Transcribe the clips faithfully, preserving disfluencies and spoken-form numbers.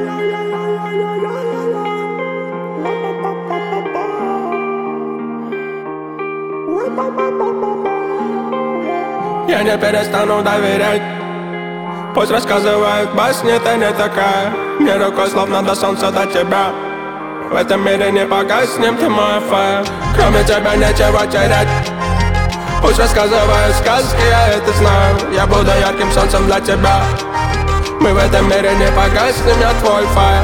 Я не перестану доверять. Пусть рассказывают басни, ты не такая. Мне рукой словно до солнца до тебя. В этом мире не погаснем, ты моя фая. Кроме тебя нечего терять. Пусть рассказывают сказки, я это знаю. Я буду ярким солнцем для тебя. Мы в этом мире не погаснем, я твой фая.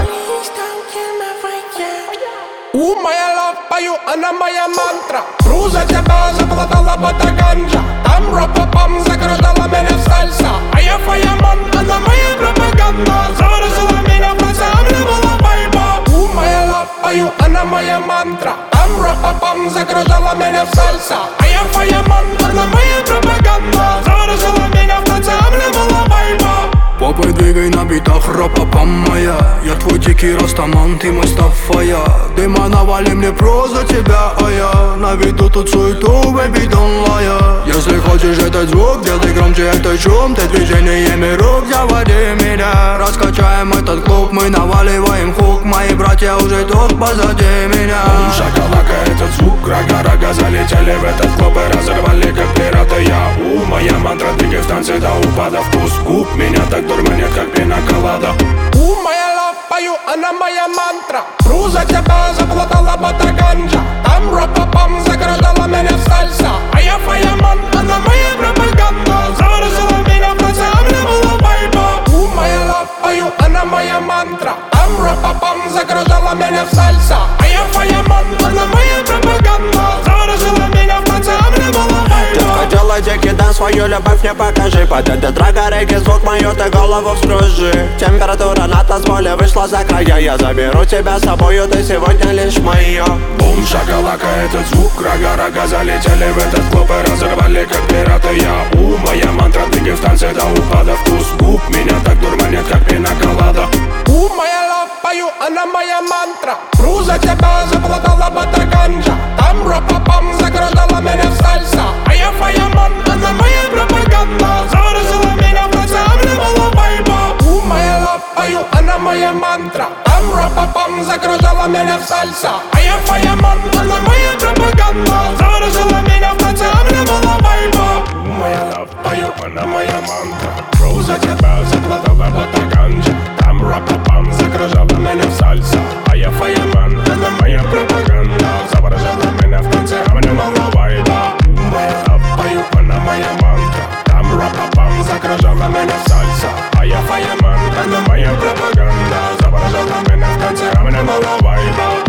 У, моя лав, пою, она моя мантра. Кру за тебя, заплатала бота ганджа. Там ропа-пам, закрутала меня в сальса. А я фаяман, она моя пропаганда. Заворожила меня в конце, а мне была байба. У, моя лав, пою, она моя мантра. Там ропа-пам, закрутала меня в сальса. А я фаяман, она моя пропаганда. Заворожила меня в конце, а мне была байба. Попой двигай на битах, ропа-пам моя. Я твой дикий растаман, ты Мустафа-я. Дыма навали мне про за тебя, а я наведу тут суету, baby, don't lie. Если хочешь этот звук, делай громче этот шум. Ты движениями рук заводи меня. Раскачаем этот клуб, мы наваливаем хук. Мои братья уже тут позади меня. Бум, шакалака, этот звук, рага-рага. Залетели в этот клуб и разорвали как пираты. Я, у, моя мантра, двигай в танце до упада. Вкус губ меня так дурманит, как пина-колада. У, моя лав, пою, она моя мантра. Кру за тебя, заплатала бота ганджа. Там ропа-пам, закрутала меня в сальса. А я фаяман, она моя пропаганда. Заворожила меня в конце, а мне была байба. У, моя лав, пою, она моя мантра. Там ропа-пам, закрутала меня в сальса. А я фаяман, она моя пропаганда. Заворожила меня в конце, а мне была байба. Делай дикий дан, свою любовь не покажи. Под этот драгорекий звук мою ты голову вскружи. Температура на танцполе вышла за края. Я заберу тебя с собою, ты сегодня лишь моя. Бум, шакалака, этот звук, рага-рага. Залетели в этот клуб и разорвали как пираты. Я, у, моя мантра, двигай в танце до упада. Вкус губ меня так дурманит, как пина-колада. У, моя лав, пою, она моя мантра. Кру за тебя, заплатала бота ганджа. Там ропа-пам, закрутала меня в сальса. А я фаяман, она моя пропаганда. Заворожила меня в конце, а мне была байба. У, моя лав, пою, она моя мантра. Там ропа-пам, закрутала меня в сальса. А я фаяман, она моя пропаганда. Заворожила меня в конце, а мне была байба. У, моя лав, пою, она моя мантра. Кру за тебя, заплатала бота ганджа. Там ропа-пам, закружала меня в сальса. А я фаяман, она моя пропаганда. Заворожила меня в конце, а мне была байба. У, моя лав, пою, она моя мантра. Там ропа-пам, закружала меня в сальса. А я фаяман, она моя пропаганда. Заворожила меня в конце, а мне была байба.